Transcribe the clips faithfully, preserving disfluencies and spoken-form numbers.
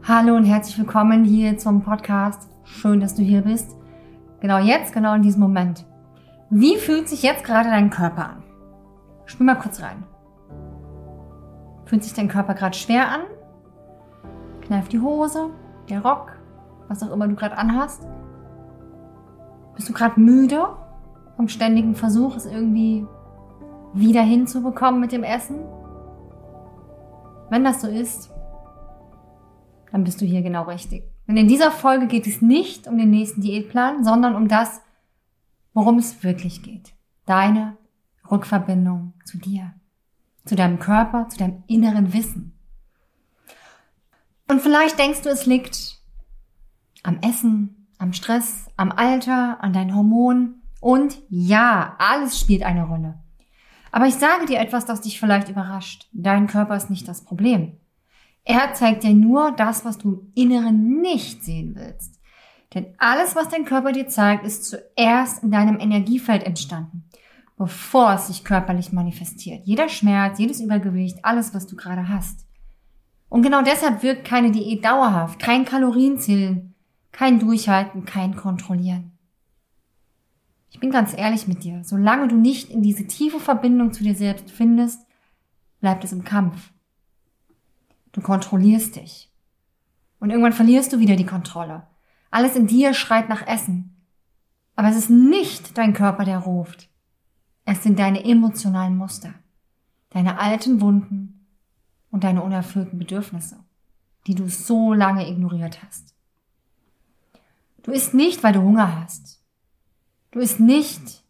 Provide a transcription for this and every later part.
Hallo und herzlich willkommen hier zum Podcast. Schön, dass du hier bist. Genau jetzt, genau in diesem Moment. Wie fühlt sich jetzt gerade dein Körper an? Spür mal kurz rein. Fühlt sich dein Körper gerade schwer an? Kneift die Hose, der Rock, was auch immer du gerade anhast? Bist du gerade müde vom ständigen Versuch, es irgendwie wieder hinzubekommen mit dem Essen? Wenn das so ist, dann bist du hier genau richtig. Denn in dieser Folge geht es nicht um den nächsten Diätplan, sondern um das, worum es wirklich geht. Deine Rückverbindung zu dir, zu deinem Körper, zu deinem inneren Wissen. Und vielleicht denkst du, es liegt am Essen, am Stress, am Alter, an deinen Hormonen. Und ja, alles spielt eine Rolle. Aber ich sage dir etwas, das dich vielleicht überrascht. Dein Körper ist nicht das Problem. Er zeigt dir nur das, was du im Inneren nicht sehen willst. Denn alles, was dein Körper dir zeigt, ist zuerst in deinem Energiefeld entstanden, bevor es sich körperlich manifestiert. Jeder Schmerz, jedes Übergewicht, alles, was du gerade hast. Und genau deshalb wirkt keine Diät dauerhaft, kein Kalorienzählen, kein Durchhalten, kein Kontrollieren. Ich bin ganz ehrlich mit dir, solange du nicht in diese tiefe Verbindung zu dir selbst findest, bleibt es im Kampf. Du kontrollierst dich. Und irgendwann verlierst du wieder die Kontrolle. Alles in dir schreit nach Essen. Aber es ist nicht dein Körper, der ruft. Es sind deine emotionalen Muster, deine alten Wunden und deine unerfüllten Bedürfnisse, die du so lange ignoriert hast. Du isst nicht, weil du Hunger hast. Du isst nicht,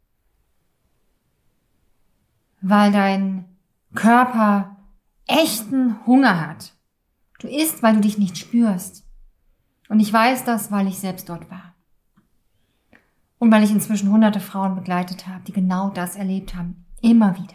weil dein Körper echten Hunger hat. Du isst, weil du dich nicht spürst. Und ich weiß das, weil ich selbst dort war. Und weil ich inzwischen hunderte Frauen begleitet habe, die genau das erlebt haben. Immer wieder.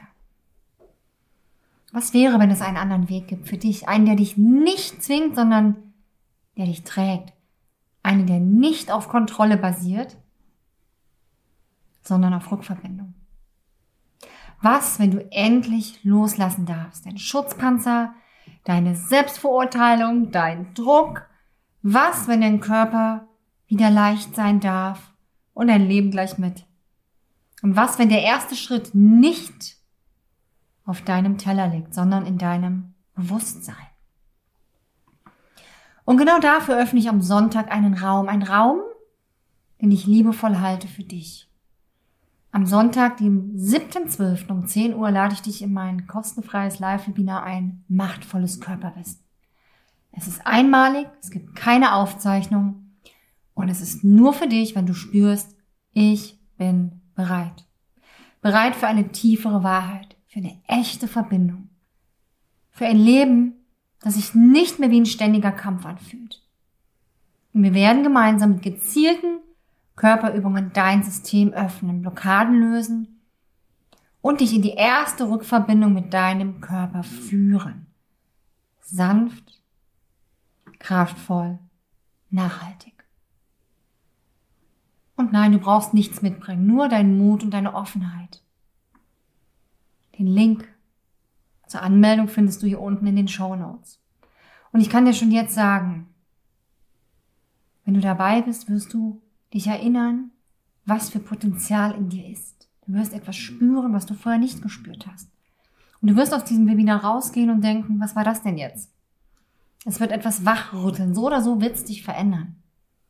Was wäre, wenn es einen anderen Weg gibt für dich? Einen, der dich nicht zwingt, sondern der dich trägt. Einen, der nicht auf Kontrolle basiert, sondern auf Rückverbindung. Was, wenn du endlich loslassen darfst? Dein Schutzpanzer, deine Selbstverurteilung, dein Druck. Was, wenn dein Körper wieder leicht sein darf und dein Leben gleich mit? Und was, wenn der erste Schritt nicht auf deinem Teller liegt, sondern in deinem Bewusstsein? Und genau dafür öffne ich am Sonntag einen Raum. Einen Raum, den ich liebevoll halte für dich. Am Sonntag, dem siebten zwölften um zehn Uhr, lade ich dich in mein kostenfreies Live-Webinar ein, machtvolles Körperwissen. Es ist einmalig, es gibt keine Aufzeichnung und es ist nur für dich, wenn du spürst, ich bin bereit. Bereit für eine tiefere Wahrheit, für eine echte Verbindung, für ein Leben, das sich nicht mehr wie ein ständiger Kampf anfühlt. Und wir werden gemeinsam mit gezielten Körperübungen dein System öffnen, Blockaden lösen und dich in die erste Rückverbindung mit deinem Körper führen. Sanft, kraftvoll, nachhaltig. Und nein, du brauchst nichts mitbringen, nur deinen Mut und deine Offenheit. Den Link zur Anmeldung findest du hier unten in den Shownotes. Und ich kann dir schon jetzt sagen, wenn du dabei bist, wirst du dich erinnern, was für Potenzial in dir ist. Du wirst etwas spüren, was du vorher nicht gespürt hast. Und du wirst aus diesem Webinar rausgehen und denken, was war das denn jetzt? Es wird etwas wachrütteln. So oder so wird es dich verändern.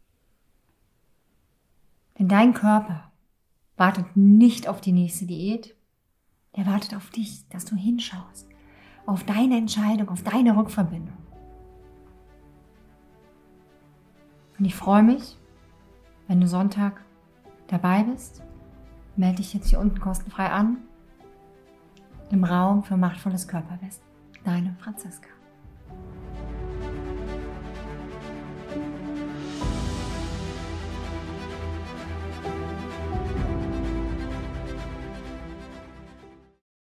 Denn dein Körper wartet nicht auf die nächste Diät. Der wartet auf dich, dass du hinschaust. Auf deine Entscheidung, auf deine Rückverbindung. Und ich freue mich, wenn du Sonntag dabei bist. Melde dich jetzt hier unten kostenfrei an. Im Raum für machtvolles Körperwissen. Deine Franziska.